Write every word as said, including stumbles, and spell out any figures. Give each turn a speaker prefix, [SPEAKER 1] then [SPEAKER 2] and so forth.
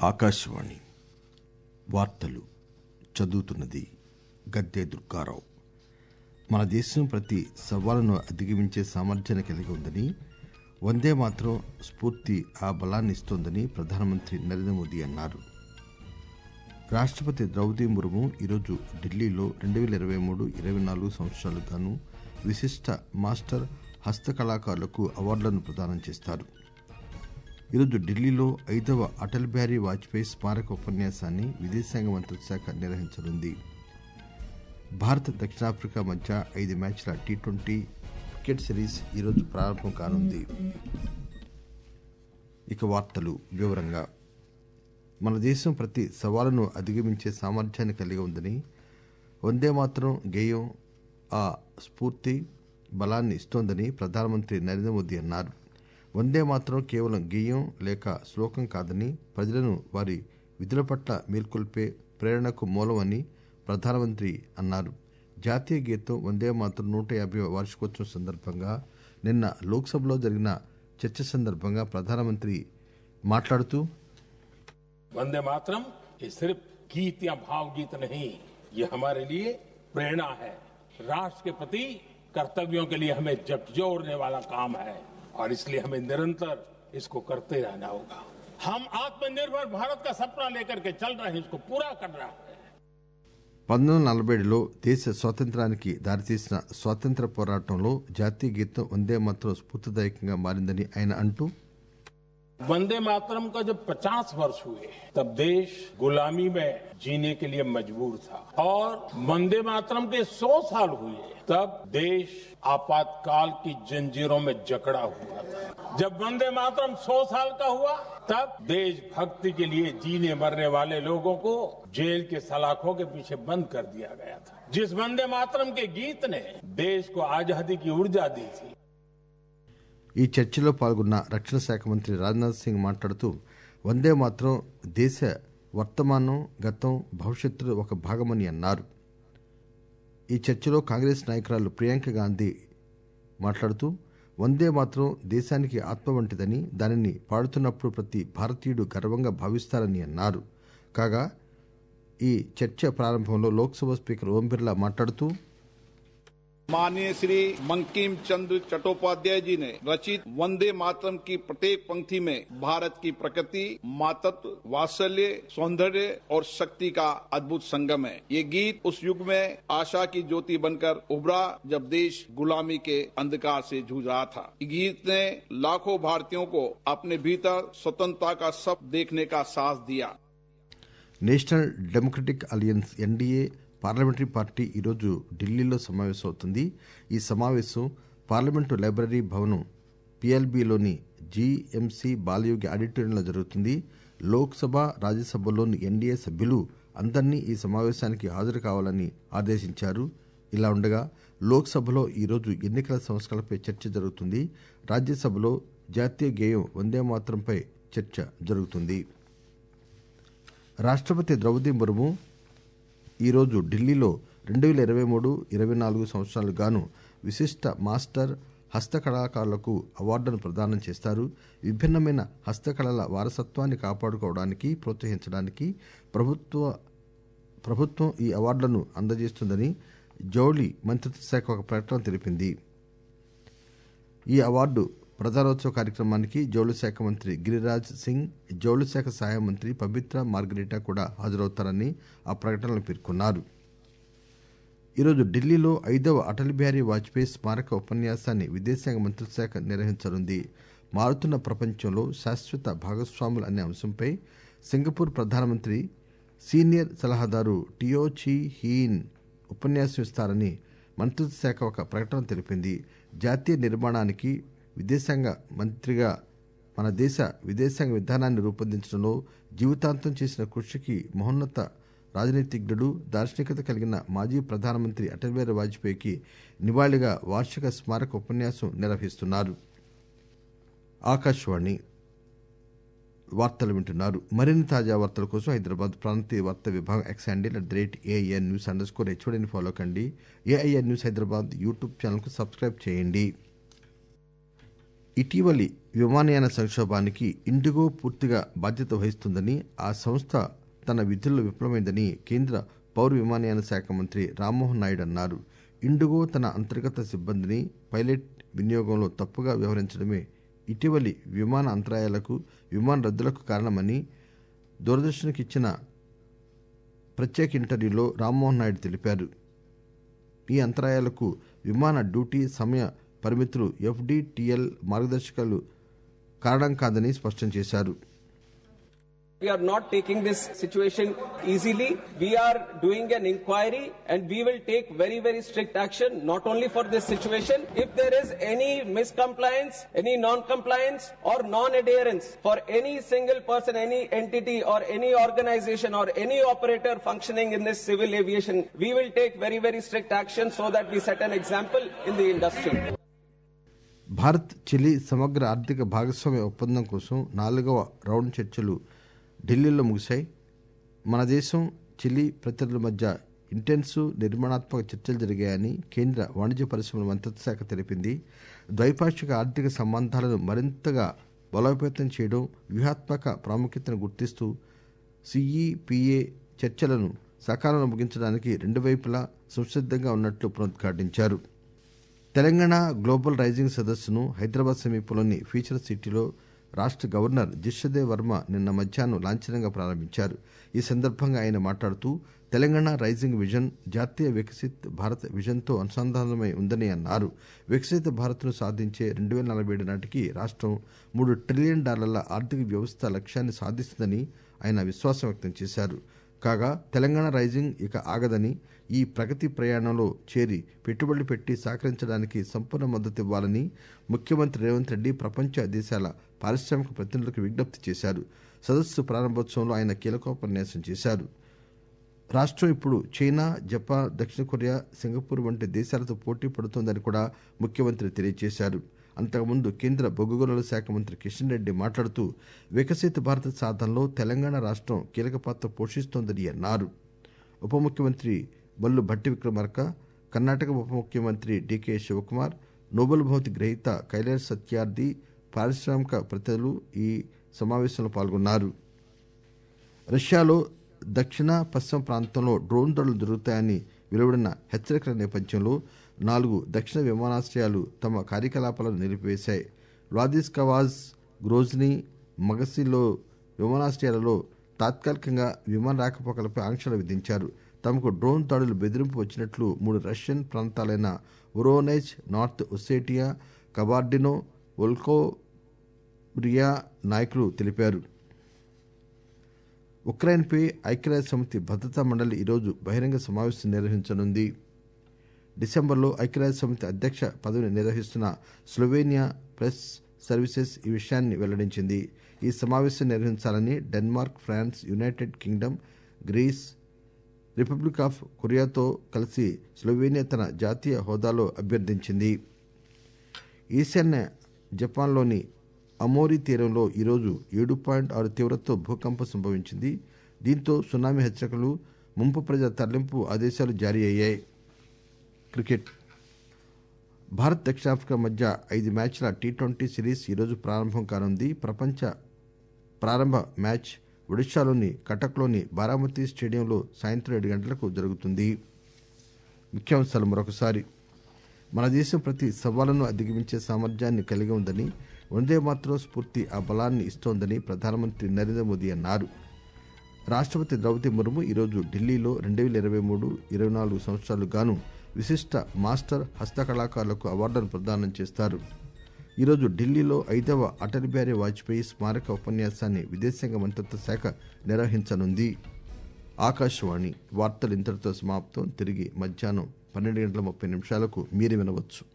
[SPEAKER 1] ఆకాశవాణి వార్తలు చదువుతున్నది గద్దె దుర్గారావు. మన దేశం ప్రతి సవాలును అధిగమించే సామర్థ్యాన్ని కలిగి ఉందని, వందే మాతరం స్ఫూర్తి ఆ బలాన్ని ఇస్తోందని ప్రధానమంత్రి నరేంద్ర మోదీ అన్నారు. రాష్టపతి ద్రౌపది ముర్ము ఈరోజు ఢిల్లీలో రెండు వేల ఇరవై మూడు ఇరవై నాలుగు సంవత్సరాలకు గాను విశిష్ట మాస్టర్ హస్తకళాకారులకు అవార్డులను ప్రదానం చేస్తారు. ఈరోజు ఢిల్లీలో ఐదవ అటల్ బిహారీ వాజ్పేయి స్మారక ఉపన్యాసాన్ని విదేశాంగ మంత్రిత్వ శాఖ నిర్వహించనుంది. భారత్ దక్షిణాఫ్రికా మధ్య ఐదు మ్యాచ్ల టీ ట్వంటీ క్రికెట్ సిరీస్ ఈరోజు ప్రారంభం కానుంది. ఇక వార్తలు వివరంగా. మన దేశం ప్రతి సవాలును అధిగమించే సామర్థ్యాన్ని కలిగి ఉందని, వందే మాతరం గేయం ఆ స్ఫూర్తి బలాన్ని ఇస్తోందని ప్రధానమంత్రి నరేంద్ర మోదీ అన్నారు. వందే మాతరం కేవలం గేయం లేక శ్లోకం కాదని, ప్రజలను వారి విధుల పట్ల మేల్కొల్పే ప్రేరణకు మూలం అని ప్రధానమంత్రి అన్నారు. జాతీయ గీతం వందే మాతరం నూట యాభై వార్షికోత్సవం సందర్భంగా నిన్న లోక్సభలో జరిగిన చర్చ సందర్భంగా ప్రధానమంత్రి మాట్లాడుతూ,
[SPEAKER 2] वंदे मातरम ये सिर्फ गीत या भावगीत नहीं, ये हमारे लिए प्रेरणा है। राष्ट्र के प्रति कर्तव्यों के लिए हमें झकझोरने वाला काम है और इसलिए हमें निरंतर इसको करते रहना होगा। हम आत्मनिर्भर भारत का सपना लेकर के चल रहे हैं, इसको पूरा कर रहा है.
[SPEAKER 1] పంతొమ్మిది వందల నలభై ఏడులో దేశ స్వాతంత్ర్యానికి దారితీసిన స్వాతంత్ర్య పోరాటంలో జాతీయ గీతం వందే మాతరం స్ఫూర్తిదాయకంగా మారిందని ఆయన అంటూ,
[SPEAKER 2] वंदे मातरम का जब पचास वर्ष हुए तब देश गुलामी में जीने के लिए मजबूर था और वंदे मातरम के सौ साल हुए तब देश आपातकाल की जंजीरों में जकड़ा हुआ था. जब वंदे मातरम सौ साल का हुआ तब देशभक्ति के लिए जीने मरने वाले लोगों को जेल के सलाखों के पीछे बंद कर दिया गया था. जिस वंदे मातरम के गीत ने देश को आजादी की ऊर्जा दी थी.
[SPEAKER 1] ఈ చర్చలో పాల్గొన్న రక్షణ శాఖ మంత్రి రాజ్నాథ్ సింగ్ మాట్లాడుతూ, వందే మాతరం దేశ వర్తమానం, గతం, భవిష్యత్తులో ఒక భాగమని అన్నారు. ఈ చర్చలో కాంగ్రెస్ నాయకురాలు ప్రియాంక గాంధీ మాట్లాడుతూ, వందే మాతరం దేశానికి ఆత్మ వంటిదని, దానిని పాడుతున్నప్పుడు ప్రతి భారతీయుడు గర్వంగా భావిస్తారని అన్నారు. కాగా ఈ చర్చ ప్రారంభంలో లోక్సభ స్పీకర్ ఓం బిర్లా మాట్లాడుతూ,
[SPEAKER 3] माननीय श्री बंकिम चंद्र चट्टोपाध्याय जी ने रचित वंदे मातरम की प्रत्येक पंक्ति में भारत की प्रकृति, मातृत्व, वात्सल्य, सौंदर्य और शक्ति का अद्भुत संगम है. ये गीत उस युग में आशा की ज्योति बनकर उभरा जब देश गुलामी के अंधकार से जूझ रहा था. ये गीत ने लाखों भारतीयों को अपने भीतर स्वतंत्रता का सपना देखने का साहस दिया.
[SPEAKER 1] National Democratic Alliance NDA parliamentary party ఈరోజు ఢిల్లీలో సమావేశం అవుతుంది. ఈ సమావేశం పార్లమెంటు లైబ్రరీ భవనం పీఎల్బీలోని జీఎంసీ బాలయోగి ఆడిటోరియంలో జరుగుతుంది. లోక్సభ, రాజ్యసభలోని ఎన్డీఏ సభ్యులు అందరినీ ఈ సమావేశానికి హాజరు కావాలని ఆదేశించారు. ఇలా ఉండగా లోక్సభలో ఈరోజు ఎన్నికల సంస్కరణలపై చర్చ జరుగుతుంది. రాజ్యసభలో జాతీయ గేయం వందే మాతరంపై చర్చ జరుగుతుంది. రాష్టపతి ద్రౌపది ముర్ము ఈరోజు ఢిల్లీలో రెండు వేల ఇరవై మూడు ఇరవై నాలుగు సంవత్సరాలకు గాను విశిష్ట మాస్టర్ హస్తకళాకారులకు అవార్డులను ప్రదానం చేస్తారు. విభిన్నమైన హస్తకళల వారసత్వాన్ని కాపాడుకోవడానికి, ప్రోత్సహించడానికి ప్రభుత్వ ప్రభుత్వం ఈ అవార్డులను అందజేస్తుందని జౌళి మంత్రిత్వ శాఖ ఒక ప్రకటన తెలిపింది. ఈ అవార్డు ప్రదానోత్సవ కార్యక్రమానికి జౌళి శాఖ మంత్రి గిరిరాజ్ సింగ్, జౌళి శాఖ సహాయ మంత్రి పబిత్ర మార్గరేటా కూడా హాజరవుతారని ఆ ప్రకటనలో పేర్కొన్నారు. ఈరోజు ఢిల్లీలో ఐదవ అటల్ బిహారీ వాజ్పేయి స్మారక ఉపన్యాసాన్ని విదేశాంగ మంత్రిత్వ శాఖ నిర్వహించనుంది. మారుతున్న ప్రపంచంలో శాశ్వత భాగస్వాములు అనే అంశంపై సింగపూర్ ప్రధానమంత్రి సీనియర్ సలహాదారు టియో చీ హీన్ ఉపన్యాసం ఇస్తారని మంత్రిత్వ శాఖ ఒక ప్రకటన తెలిపింది. జాతీయ నిర్మాణానికి విదేశాంగ మంత్రిగా మన దేశ విదేశాంగ విధానాన్ని రూపొందించడంలో జీవితాంతం చేసిన కృషికి మహోన్నత రాజనీతిజ్ఞుడు, దార్శనికత కలిగిన మాజీ ప్రధానమంత్రి అటల్ బిహారీ వాజ్పేయికి నివాళిగా వార్షిక స్మారక ఉపన్యాసం నిర్వహిస్తున్నారు. ఆకాశవాణి వార్తలు వింటున్నారు. మరిన్ని తాజా వార్తల కోసం హైదరాబాద్ ప్రాంతీయ వార్తా విభాగం X handle at the rate AIN news underscore హెచ్ఓడిని ఫాలో కండి. AIN news Hyderabad YouTube channel కు సబ్స్క్రైబ్ చేయండి. ఇటీవలి విమానయాన సంక్షోభానికి ఇండిగో పూర్తిగా బాధ్యత వహిస్తుందని, ఆ సంస్థ తన విధుల్లో విఫలమైందని కేంద్ర పౌర విమానయాన శాఖ మంత్రి రామ్మోహన్ నాయుడు అన్నారు. ఇండిగో తన అంతర్గత సిబ్బందిని పైలట్ వినియోగంలో తప్పుగా వ్యవహరించడమే ఇటీవలి విమాన అంతరాయాలకు, విమాన రద్దులకు కారణమని దూరదర్శన్కి ఇచ్చిన ప్రత్యేక ఇంటర్వ్యూలో రామ్మోహన్ నాయుడు తెలిపారు. ఈ అంతరాయాలకు విమాన డ్యూటీ సమయ పరిమితులు, ఎఫ్డీటీఎల్ మార్గదర్శకాలు కారణం కాదని స్పష్టం చేశారు.
[SPEAKER 4] We are not taking this situation easily. We are doing an inquiry and we will take very, very strict action, not only for this situation. If there is any miscompliance, any non-compliance or non-adherence for any single person, any entity or any organization or any operator functioning in this civil aviation, we will take very, very strict action so that we set an example in the industry.
[SPEAKER 1] Bharat Chile సమగ్ర ఆర్థిక భాగస్వామ్య ఒప్పందం కోసం నాలుగవ round చర్చలు ఢిల్లీలో ముగిశాయి. మన దేశం, చిలీ ప్రతినిధుల మధ్య ఇంటెన్సివ్ నిర్మాణాత్మక చర్చలు జరిగాయని కేంద్ర వాణిజ్య పరిశ్రమల మంత్రిత్వ శాఖ తెలిపింది. ద్వైపాక్షిక ఆర్థిక సంబంధాలను మరింతగా బలోపేతం చేయడం, వ్యూహాత్మక ప్రాముఖ్యతను గుర్తిస్తూ సిఈపిఏ చర్చలను సకాలంలో ముగించడానికి రెండు వైపులా సంసిద్ధంగా ఉన్నట్లు పునరుద్ఘాటించారు. తెలంగాణ గ్లోబల్ రైజింగ్ సదస్సును హైదరాబాద్ సమీపంలోని ఫ్యూచర్ సిటీలో రాష్ట గవర్నర్ జిష్ణుదేవ్ వర్మ నిన్న మధ్యాహ్నం లాంఛనంగా ప్రారంభించారు. ఈ సందర్భంగా ఆయన మాట్లాడుతూ తెలంగాణ రైజింగ్ విజన్ జాతీయ వికసిత్ భారత్ విజన్తో అనుసంధానమై ఉందని అన్నారు. వికసిత భారత్ను సాధించే రెండు వేల నలభై ఏడు నాటికి రాష్టం మూడు ట్రిలియన్ డాలర్ల ఆర్థిక వ్యవస్థ లక్ష్యాన్ని సాధిస్తుందని ఆయన విశ్వాసం వ్యక్తం చేశారు. కాగా తెలంగాణ రైజింగ్ ఇక ఆగదని, ఈ ప్రగతి ప్రయాణంలో చేరి పెట్టుబడులు పెట్టి సహకరించడానికి సంపూర్ణ మద్దతు ఇవ్వాలని ముఖ్యమంత్రి రేవంత్ రెడ్డి ప్రపంచ దేశాల పారిశ్రామిక ప్రతినిధులకు విజ్ఞప్తి చేశారు. సదస్సు ప్రారంభోత్సవంలో ఆయన కీలకోపన్యాసం చేశారు. రాష్టం ఇప్పుడు చైనా, జపాన్, దక్షిణ కొరియా, సింగపూర్ వంటి దేశాలతో పోటీ పడుతోందని కూడా ముఖ్యమంత్రి తెలియజేశారు. అంతకుముందు కేంద్ర బొగ్గు గనుల శాఖ మంత్రి కిషన్ రెడ్డి మాట్లాడుతూ వికసిత భారత సాధనలో తెలంగాణ రాష్టం కీలక పాత్ర పోషిస్తోందని అన్నారు. ఉప ముఖ్యమంత్రి బల్లు భట్టి విక్రమార్క, కర్ణాటక ఉప ముఖ్యమంత్రి డీకే శివకుమార్, నోబెల్ బహుమతి గ్రహీత కైలాష్ సత్యార్థి, పారిశ్రామిక ప్రతినిధులు ఈ సమావేశంలో పాల్గొన్నారు. రష్యాలో దక్షిణ పశ్చిమ ప్రాంతంలో డ్రోన్ దాడులు జరుగుతాయని వెలువడిన హెచ్చరికల నేపథ్యంలో నాలుగు దక్షిణ విమానాశ్రయాలు తమ కార్యకలాపాలను నిలిపివేశాయి. వ్లాదిస్లావాజ్, గ్రోజ్నీ, మగసిలో విమానాశ్రయాలలో తాత్కాలికంగా విమాన రాకపోకలపై ఆంక్షలు విధించారు. తమకు డ్రోన్ దాడులు బెదిరింపు వచ్చినట్లు మూడు రష్యన్ ప్రాంతాలైన వొరోనెజ్, నార్త్ ఒసేటియా, కబార్డినో, వోల్కోరియా నాయకులు తెలిపారు. ఉక్రెయిన్పై ఐక్యరాజ్య సమితి భద్రతా మండలి ఈరోజు బహిరంగ సమావేశం నిర్వహించనుంది. డిసెంబర్లో ఐక్యరాజ్య సమితి అధ్యక్ష పదవిని నిర్వహిస్తున్న స్లోవేనియా ప్రెస్ సర్వీసెస్ ఈ విషయాన్ని వెల్లడించింది. ఈ సమావేశం నిర్వహించాలని Denmark, France, United Kingdom, Greece, Republic of కొరియాతో కలిసి స్లోవేనియా తన జాతీయ హోదాలో అభ్యర్థించింది. ఈశాన్య జపాన్లోని అమోరి తీరంలో ఈరోజు ఏడు పాయింట్ ఆరు తీవ్రతతో భూకంపం సంభవించింది. దీంతో సునామీ హెచ్చరికలు, ముంపు ప్రజల తరలింపు ఆదేశాలు జారీ అయ్యాయి. క్రికెట్. భారత్ దక్షిణాఫ్రికా మధ్య ఐదు మ్యాచ్ల టీ ట్వంటీ సిరీస్ ఈరోజు ప్రారంభం కానుంది. ప్రపంచ ప్రారంభ మ్యాచ్ ఒడిశాలోని కటక్లోని బారామతి స్టేడియంలో సాయంత్రం ఏడు గంటలకు జరుగుతుంది. ముఖ్యాంశాలు మరొకసారి. మన దేశం ప్రతి సవాలును అధిగమించే సామర్థ్యాన్ని కలిగి ఉందని, వందే మాతరం స్ఫూర్తి ఆ బలాన్ని ఇస్తోందని ప్రధానమంత్రి నరేంద్ర మోదీ అన్నారు. రాష్టపతి ద్రౌపది ముర్ము ఈరోజు ఢిల్లీలో రెండు వేల ఇరవై మూడు ఇరవై నాలుగు సంవత్సరాలు గాను విశిష్ట మాస్టర్ హస్తకళాకారులకు అవార్డును ప్రదానం చేస్తారు. ఈరోజు ఢిల్లీలో ఐదవ అటల్ బిహారీ వాజ్పేయి స్మారక ఉపన్యాసాన్ని విదేశాంగ మంత్రిత్వ శాఖ నిర్వహించనుంది. ఆకాశవాణి వార్తలు ఇంతటితో సమాప్తం. తిరిగి మధ్యాహ్నం పన్నెండు గంటల ముప్పై నిమిషాలకు మీరు వినవచ్చు.